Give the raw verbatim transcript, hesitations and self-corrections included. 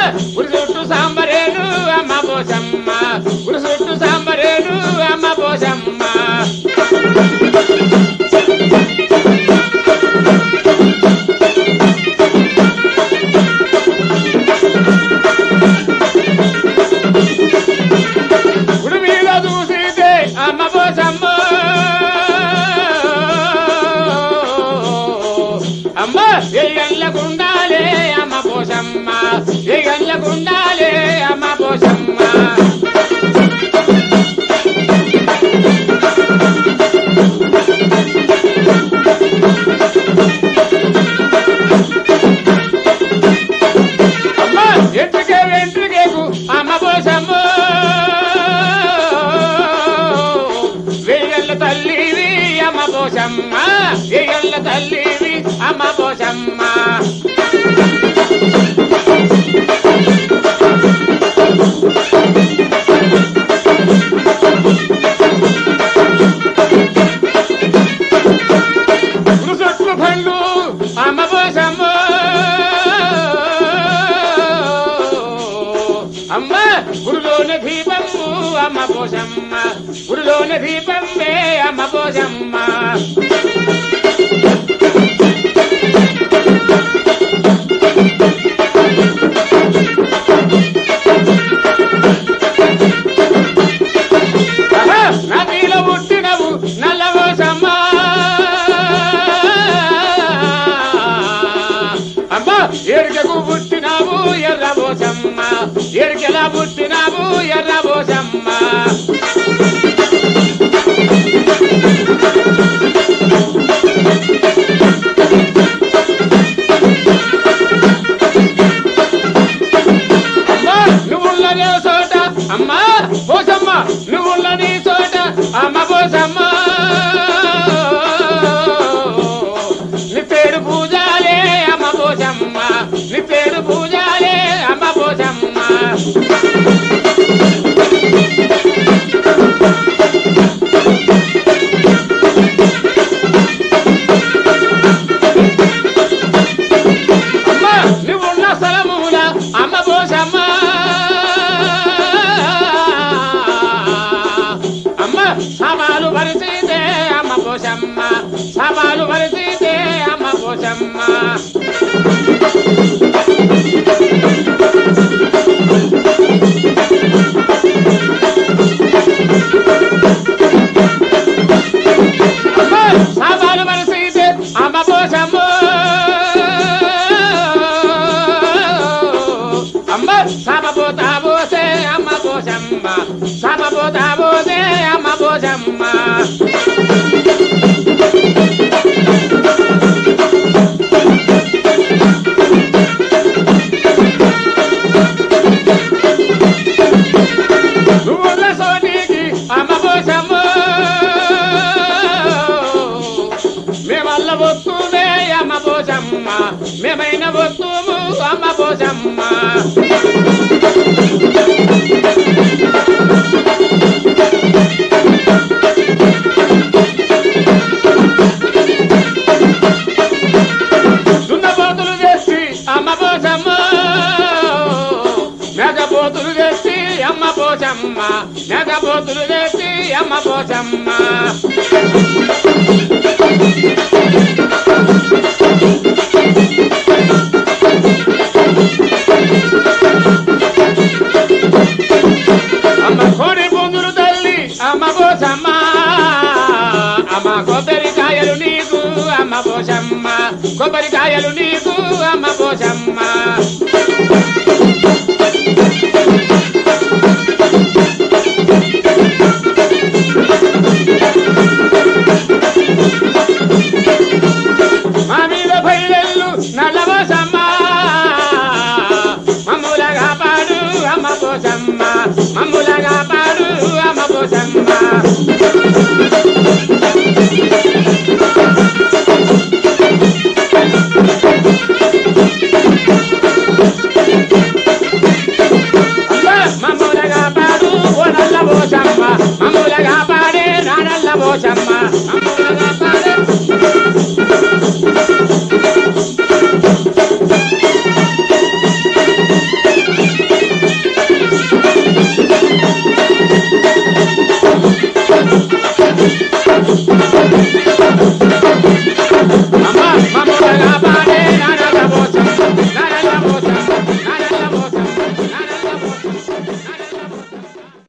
ఉరుసుట్టు సాంబరేను అమ్మ పోషమ్మ ఉరుసుట్టు సాంబరేను అమ్మ పోషమ్మ గుడి మీద చూసితే అమ్మ పోషమ్మ అమ్మ ఎయ్యల్లకుండాలే అమ్మ పోషమ్మ ఎయ్యల్లకుండాలే అమ్మ పోషమ్మ అమ్మ ఎంట్రికే వెంట్రికేకు అమ్మ పోషమ్మ వెయ్యల్ల తల్లివి అమ్మ పోషమ్మ వెయ్యల్ల తల్లివి అమ్మ పోషమ్మ గురుసొట్లు పండ్లు అమ్మ పోషమ్మ అమ్మ గురులోని దీపము అమ్మ పోషమ్మ గురులోని దీపమే అమ్మ పోషమ్మ నదిలో పుట్టినవు నల్ల పోషమ్మ అమ్మ ఎరుకకు పుట్టినావు ఎర్ర పోషమ్మ ఎరుకెలా పుట్టినావు ఎర్ర పోషమ్మ అమ్మ నువ్వుల్లనే చోట అమ్మ పోషమ్మ నువ్వుల్లని చోట అమ్మ పోషమ్మ నీ పేరు పూజాలే అమ్మ పోషమ్మ నీ పేరు పూజాలే అమ్మ పోషమ్మ అమ్మ నువ్వున్న స్థలముల అమ్మ పోషమ్మ అమ్మ సవాలు పరిచితే అమ్మ పోషమ్మ సవాలు పరిచితే అమ్మ పోషమ్మ అమ్మ సవాలు పరిచితే అమ్మ పోషమ్మ అమ్మ సభపోతా పోతే అమ్మ పోషమ్మ సభపోతా పోతే అమ్మ పోషమ్మ నువ్వున్న సోటికి అమ్మ పోషమ్మ మేమల్ల వస్తుమే అమ్మ పోషమ్మ మేమైన వస్తుము అమ్మ పోషమ్మ దున్నపోతులు తెచ్చి అమ్మ పోషమ్మ మేకపోతులు తెచ్చి అమ్మ పోషమ్మ మేకపోతులు తెచ్చి అమ్మ పోషమ్మ అమ్మ కోడి పొందులు తల్లి అమ్మ పోషమ్మ అమ్మ కొబ్బరికాయలు నీకు అమ్మ పోషమ్మ కొబ్బరికాయలు నీకు అమ్మ పోషమ్మ మా మీద భైలెల్లు నల్ల పోషమ్మ మమ్ములగా పాడు అమ్మ పోషమ్మ మమ్ములగా పాడు అమ్మ పోషమ్మ మమ్ములగా పాడు ఓ నల్ల పోషమ్మ మమ్ములగా పాడే నా నల్ల పోషమ్మ